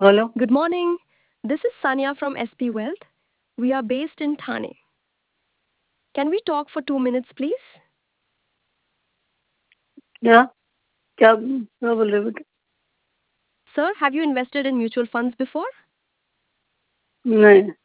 Hello. Good morning. This is Sanya from SP Wealth. We are based in Thane. Can we talk for 2 minutes, please? क्या क्या बोल रहे हो बेटा? Sir, have you invested in mutual funds before? नहीं।